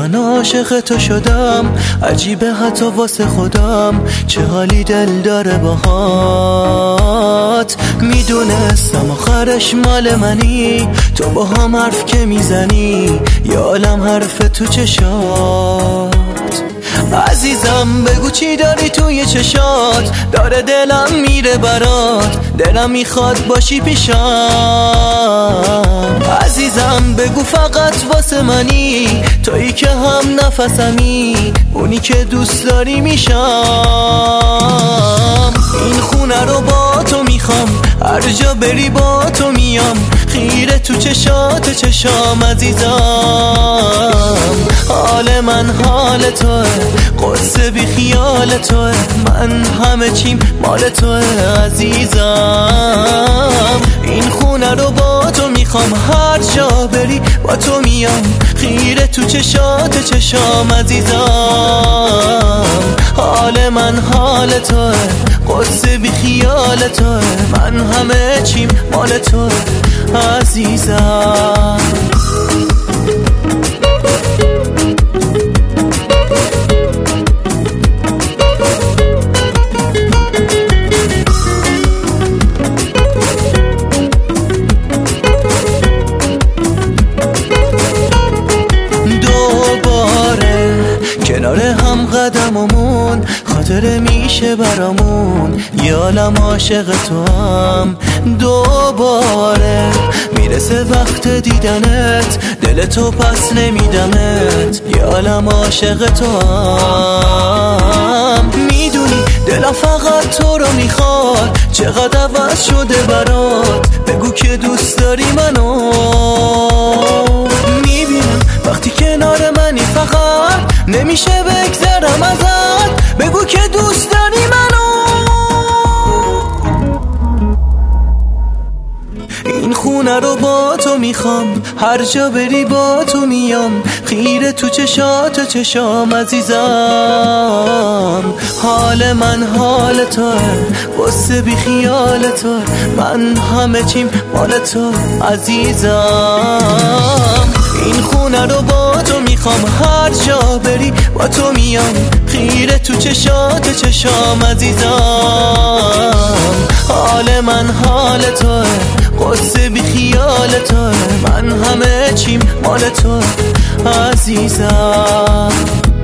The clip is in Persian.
من عاشق تو شدم، عجیبه حتی واسه خودم چه حالی دل داره باهات. میدونستم آخرش مال منی، تو با هم حرف که میزنی یه عالم حرف تو چشات. عزیزم بگو چی داری توی چشات، داره دلم میره برات، دلم میخواد باشی پیشم. عزیزم بگو فقط واسه منی، تویی که هم نفسمی، اونی که دوست داری میشم. این خونه رو با تو میخوام، هر جا بری با تو میام، خیره تو چشات چشام. عزیزم حال من حال توه، قصه بی خیال توه، من همه چیم مال توه. عزیزم این خونه رو با تو میخوام، هر جا بری با تو میام، خیره تو چشات چشام. عزیزم حال من حال توه، قصه بی خیال توه، من همه چیم مال توه. عزیزم کنار هم قدممون خاطره میشه برامون، یه عالم عاشق تو هم. دوباره میرسه وقت دیدنت، دل تو پس نمیدمت، یه عالم عاشق تو هم. میدونی دلم فقط تو رو میخواد، چقدر عوض شده برات، بگو که دوست داری منو. میبینم وقتی کنار منی فقط نمیشه بگذرم ازت، بگو که دوست داری منو. این خونه رو با تو میخوام، هر جا بری با تو میام، خیره تو چشات چشام. عزیزم حال من حال توه، قصه بی خیال توه، من همه چیم مال تو. عزیزم این خونه رو با تو میخوام، هر جا بری با تو میام، خیره تو چشات چشام. عزیزم حال من حال توه، قصه بی خیال توه، من همه چیم مال تو. عزیزم